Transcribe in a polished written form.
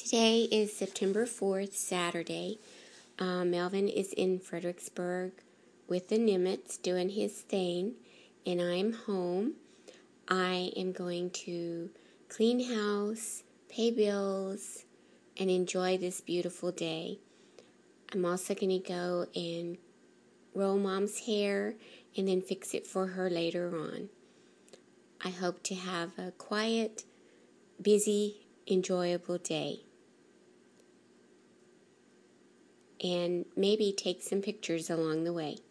Today is September 4th, Saturday. Melvin is in Fredericksburg with the Nimitz doing his thing, and I'm home. I am going to clean house, pay bills, and enjoy this beautiful day. I'm also going to go and roll Mom's hair and then fix it for her later on. I hope to have a quiet, busy, enjoyable day. And maybe take some pictures along the way.